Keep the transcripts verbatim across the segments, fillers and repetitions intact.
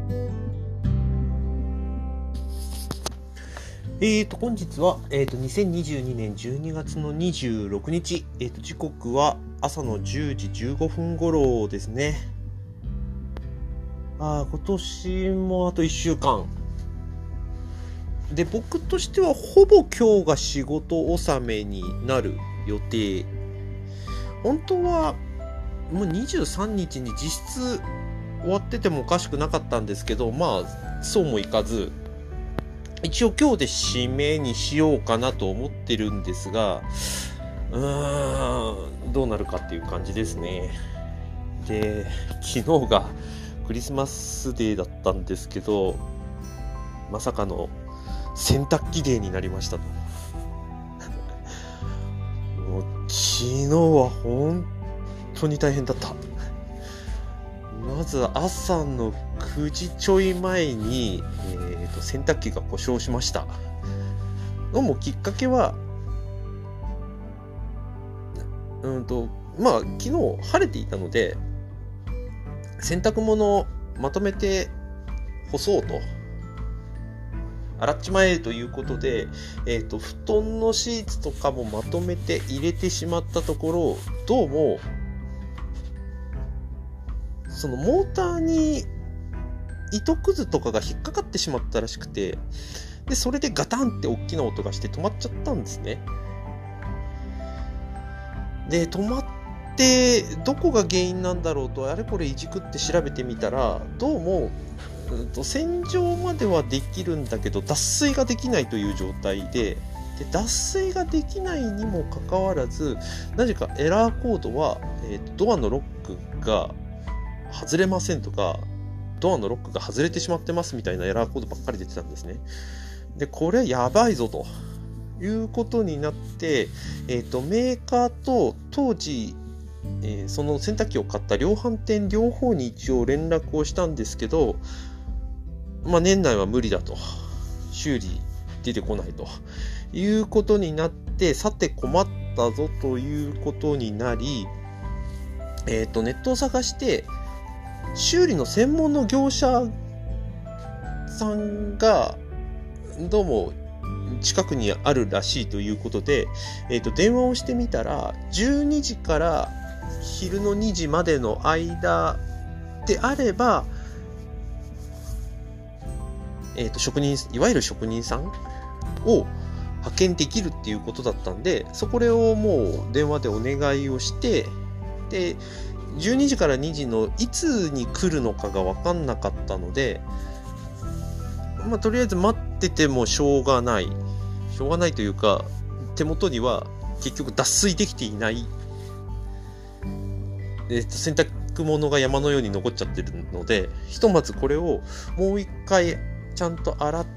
えーと、本日は、えーと、にせんにじゅうにねんじゅうにがつのにじゅうろくにち、えーと、時刻は朝のじゅうじじゅうごふん頃ですね。あ今年もあといっしゅうかん。で、僕としてはほぼ今日が仕事納めになる予定。本当はもうにじゅうさんにちに実質終わっててもおかしくなかったんですけど、まあ、そうもいかず、一応今日で締めにしようかなと思ってるんですが、うーん、どうなるかっていう感じですね。で、昨日がクリスマスデーだったんですけど、まさかの洗濯機デーになりましたと。もう昨日は本当に大変だった。まず朝のくじちょい前に、えー、と洗濯機が故障しました。のもきっかけは、うんとまあ昨日晴れていたので洗濯物をまとめて干そうと、洗っちまえということで、えー、と布団のシーツとかもまとめて入れてしまったところ、どうもそのモーターに糸くずとかが引っかかってしまったらしくて、でそれでガタンって大きな音がして止まっちゃったんですね。で止まってどこが原因なんだろうとあれこれいじくって調べてみたら、どうも、うんと、洗浄まではできるんだけど脱水ができないという状態で、で脱水ができないにもかかわらず、なぜかエラーコードは、えー、ドアのロックが外れませんとか、ドアのロックが外れてしまってますみたいなエラーコードばっかり出てたんですね。でこれやばいぞということになって、えーと、メーカーと当時、えー、その洗濯機を買った量販店両方に一応連絡をしたんですけど、まあ、年内は無理だと、修理出てこないということになって、さて困ったぞということになり、えーと、ネットを探して修理の専門の業者さんがどうも近くにあるらしいということで、えーと、電話をしてみたらじゅうにじから昼のにじまでの間であれば、えーと、職人、いわゆる職人さんを派遣できるっていうことだったんで、そこをもう電話でお願いをして、でじゅうにじからにじのいつに来るのかが分かんなかったので、まあ、とりあえず待っててもしょうがないしょうがないというか、手元には結局脱水できていない、えっと、洗濯物が山のように残っちゃってるので、ひとまずこれをもう一回ちゃんと洗って、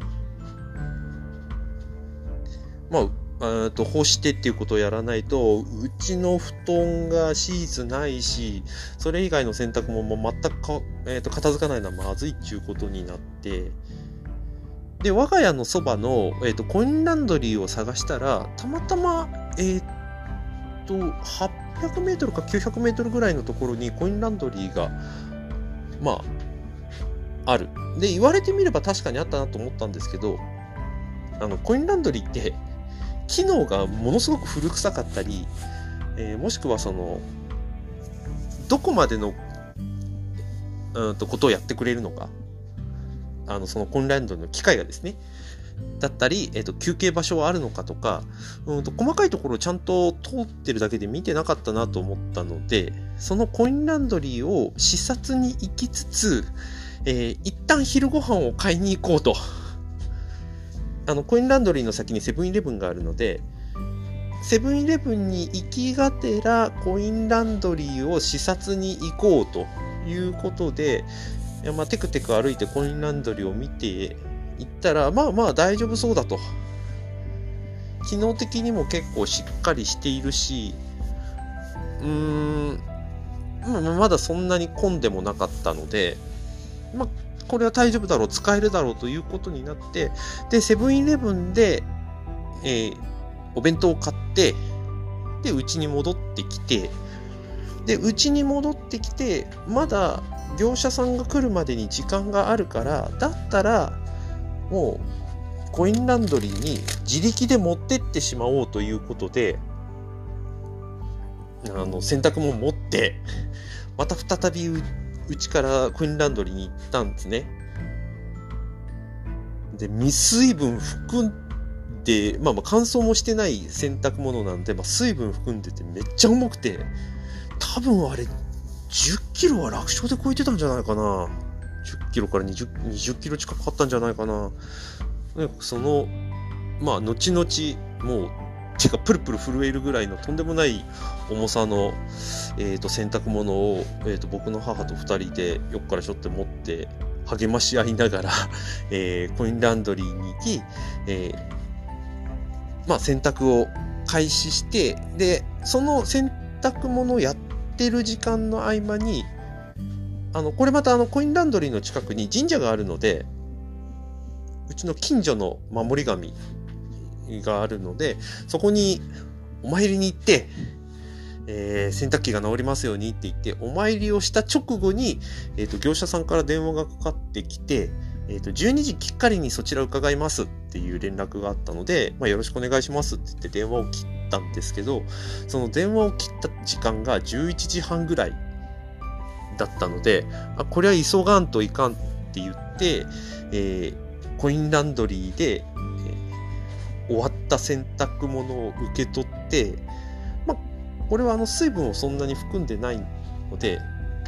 まあえと干してっていうことをやらないと、うちの布団がシーツないし、それ以外の洗濯物も全くか、えー、と片付かないのはまずいっていうことになって、で我が家のそばの、えー、とコインランドリーを探したら、たまたま、えー、とはっぴゃくメートルかきゅうひゃくメートルぐらいのところにコインランドリーがまあある。で言われてみれば確かにあったなと思ったんですけど、あのコインランドリーって機能がものすごく古臭かったり、えー、もしくはそのどこまでのうんとことをやってくれるのか、あのそのコインランドリーの機械がですねだったり、えーと休憩場所はあるのかとか、うんと細かいところをちゃんと通ってるだけで見てなかったなと思ったので、そのコインランドリーを視察に行きつつ、えー、一旦昼ご飯を買いに行こうと。あのコインランドリーの先にセブンイレブンがあるので、セブンイレブンに行きがてらコインランドリーを視察に行こうということで、いやまあテクテク歩いてコインランドリーを見ていったら、まあまあ大丈夫そうだと。機能的にも結構しっかりしているし、うーん、まあ、まだそんなに混んでもなかったので、まあこれは大丈夫だろう、使えるだろうということになって、でセブンイレブンで、えー、お弁当を買って、でうちに戻ってきて、 で、うちに戻ってきて、まだ業者さんが来るまでに時間があるから、だったら、もう、コインランドリーに自力で持ってってしまおうということで、あの、洗濯物持って、また再びう、うちからコインランドリーに行ったんですね。で、未水分含んで、まあまあ乾燥もしてない洗濯物なんで、まあ水分含んでてめっちゃ重くて、多分あれ、じゅっキロは楽勝で超えてたんじゃないかな。じゅっキロから20、にじゅっキロ近くあったんじゃないかな。その、まあ、後々、もう、てか、プルプル震えるぐらいのとんでもない重さの、えっと、洗濯物を、えっと、僕の母と二人で横からしょって持って、励まし合いながら、えー、コインランドリーに行き、えー、まあ、洗濯を開始して、で、その洗濯物をやってる時間の合間に、あの、これまたあの、コインランドリーの近くに神社があるので、うちの近所の守り神があるので、そこにお参りに行って、えー、洗濯機が治りますようにって言って、お参りをした直後に、えっと、業者さんから電話がかかってきて、えっと、じゅうにじきっかりにそちら伺いますっていう連絡があったので、まあ、よろしくお願いしますって言って電話を切ったんですけど、その電話を切った時間がじゅういちじはんぐらいだったので、あ、これは急がんといかんって言って、えーコインランドリーで、えー、終わった洗濯物を受け取って、まあ、これはあの水分をそんなに含んでないので、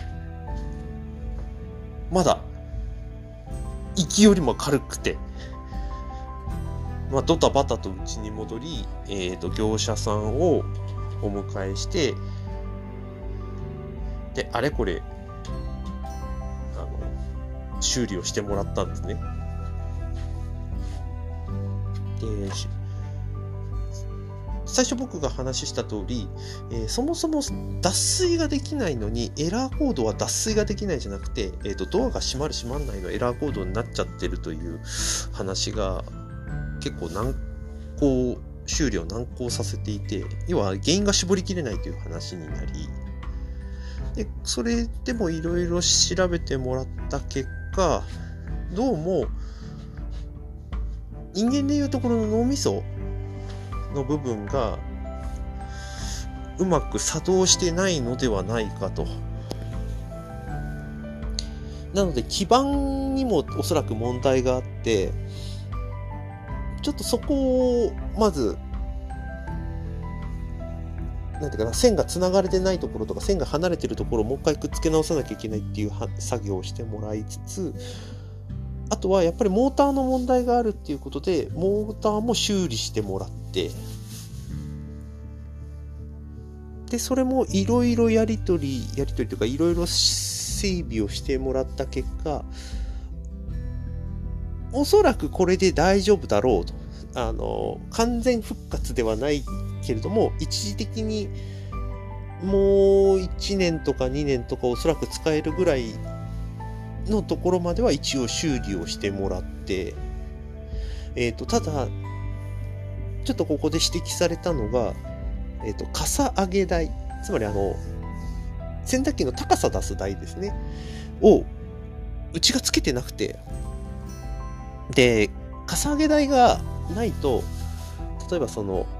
まだ息よりも軽くて、まあ、ドタバタと家に戻り、えーと、業者さんをお迎えして、で、あれこれ、あの、修理をしてもらったんですね。で、最初僕が話した通り、えー、そもそも脱水ができないのにエラーコードは脱水ができないじゃなくて、えーと、ドアが閉まる閉まらないのエラーコードになっちゃってるという話が結構難航、修理を難航させていて、要は原因が絞りきれないという話になり、でそれでもいろいろ調べてもらった結果、どうも人間でいうところの脳みその部分がうまく作動してないのではないかと。なので基盤にもおそらく問題があって、ちょっとそこをまずなんていうかな、線がつながれてないところとか線が離れてるところをもう一回くっつけ直さなきゃいけないっていう作業をしてもらいつつ、あとはやっぱりモーターの問題があるっていうことで、モーターも修理してもらって、で、それもいろいろやりとり、やりとりというかいろいろ整備をしてもらった結果、おそらくこれで大丈夫だろうと。あの、完全復活ではないけれども、一時的にもういちねんとかにねんとかおそらく使えるぐらいのところまでは一応修理をしてもらって、えっと、ただ、ちょっとここで指摘されたのが、えっと、かさ上げ台、つまりあの、洗濯機の高さ出す台ですね、を、うちがつけてなくて、で、かさ上げ台がないと、例えばその、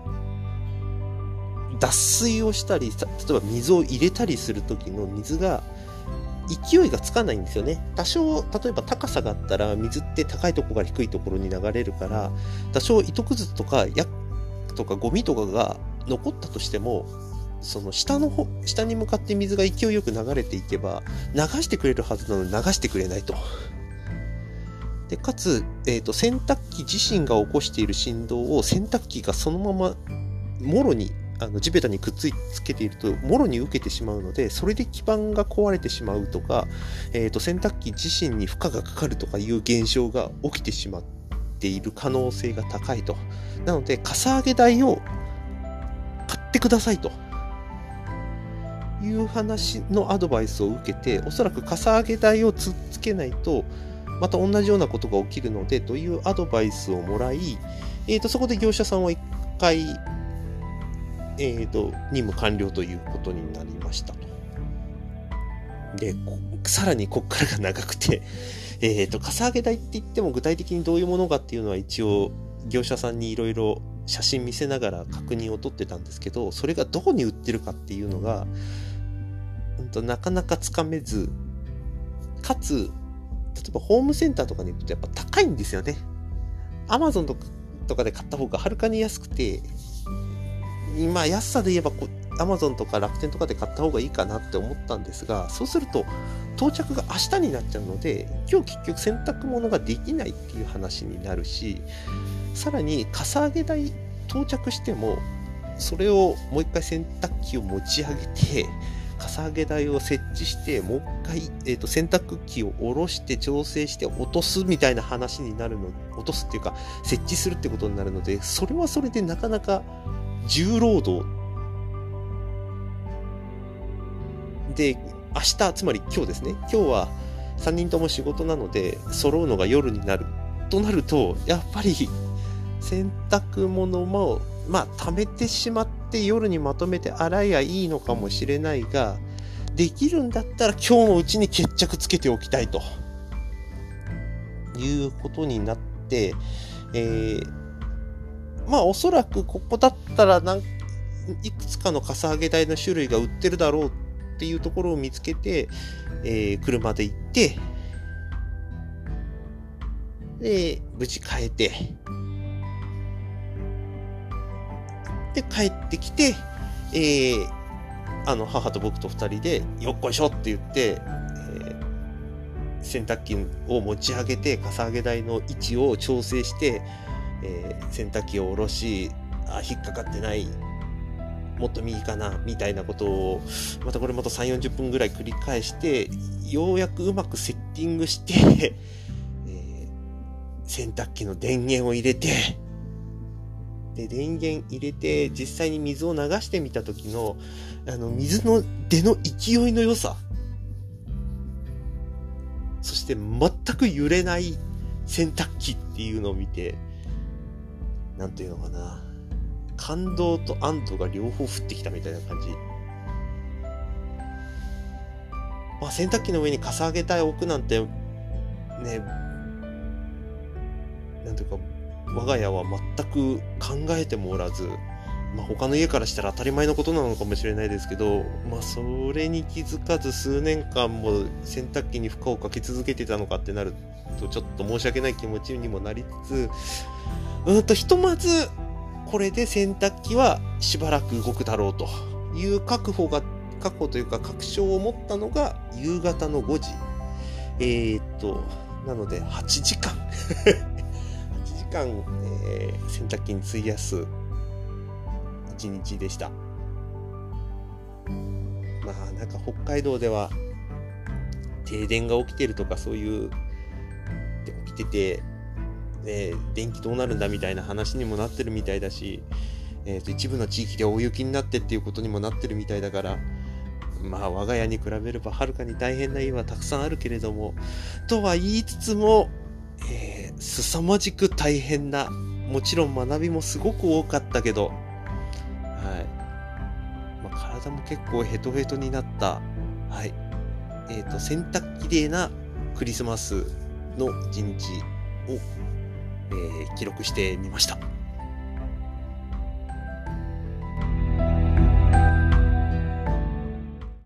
脱水をしたり、例えば水を入れたりするときの水が、勢いがつかないんですよね。多少、例えば高さがあったら水って高いところから低いところに流れるから、多少糸くずとかヤッとかゴミとかが残ったとしても、その下の方、下に向かって水が勢いよく流れていけば流してくれるはずなのに流してくれないと。で、かつ、えっと、洗濯機自身が起こしている振動を洗濯機がそのままもろにあの地べたにくっつけているともろに受けてしまうので、それで基板が壊れてしまうとか、えーと、洗濯機自身に負荷がかかるとかいう現象が起きてしまっている可能性が高いと。なので、かさ上げ台を買ってくださいという話のアドバイスを受けて、おそらくかさ上げ台をつっつけないとまた同じようなことが起きるのでというアドバイスをもらい、えーと、そこで業者さんは一回えーと、任務完了ということになりましたと。で、さらにこっからが長くて、えーと、かさ上げ台って言っても具体的にどういうものかっていうのは一応業者さんにいろいろ写真見せながら確認を取ってたんですけど、それがどこに売ってるかっていうのが、うんと、なかなかつかめず、かつ、例えばホームセンターとかに行くとやっぱ高いんですよね。アマゾンとかとかで買った方がはるかに安くて、まあ安さで言えばこう Amazon とか楽天とかで買った方がいいかなって思ったんですが、そうすると到着が明日になっちゃうので、今日結局洗濯物ができないっていう話になるし、さらにかさ上げ台到着してもそれをもう一回洗濯機を持ち上げてかさ上げ台を設置してもう一回、えーと、洗濯機を下ろして調整して落とすみたいな話になるの、落とすっていうか設置するってことになるので、それはそれでなかなか重労働で、明日、つまり今日ですね、今日はさんにんとも仕事なので揃うのが夜になるとなると、やっぱり洗濯物もまあ溜めてしまって夜にまとめて洗えばいいのかもしれないが、できるんだったら今日のうちに決着つけておきたいということになって、えー、まあおそらくここだったら何いくつかのかさ上げ台の種類が売ってるだろうっていうところを見つけて、えー、車で行ってで無事変えてで帰ってきて、えー、あの母と僕とふたりでよっこいしょって言って、えー、洗濯機を持ち上げてかさ上げ台の位置を調整して、えー、洗濯機を下ろし、あ引っかかってない、もっと右かなみたいなことをまたこれまたさんじゅうよんじゅっぷんぐらい繰り返して、ようやくうまくセッティングして、えー、洗濯機の電源を入れてで電源入れて実際に水を流してみた時のあの水の出の勢いの良さ、そして全く揺れない洗濯機っていうのを見て、なんていうのかな、感動と安堵が両方降ってきたみたいな感じ。まあ洗濯機の上にかさ上げ台を置くなんてね、なんていうか我が家は全く考えてもおらず、まあ、他の家からしたら当たり前のことなのかもしれないですけど、まあ、それに気づかず数年間も洗濯機に負荷をかけ続けてたのかってなるとちょっと申し訳ない気持ちにもなりつつ、うんとひとまずこれで洗濯機はしばらく動くだろうという確保が確保というか確証を持ったのが夕方のごじ、えー、っとなのではちじかんはちじかん、えー、洗濯機に費やす一日でした。まあなんか北海道では停電が起きてるとかそういう起きてて、ね、電気どうなるんだみたいな話にもなってるみたいだし、えー、と一部の地域で大雪になってっていうことにもなってるみたいだから、まあ我が家に比べればはるかに大変な家はたくさんあるけれども、とは言いつつも、えー、凄まじく大変な、もちろん学びもすごく多かったけど、はいまあ、体も結構ヘトヘトになった、はいえー、と洗濯きれいなクリスマスの一日を、えー、記録してみました。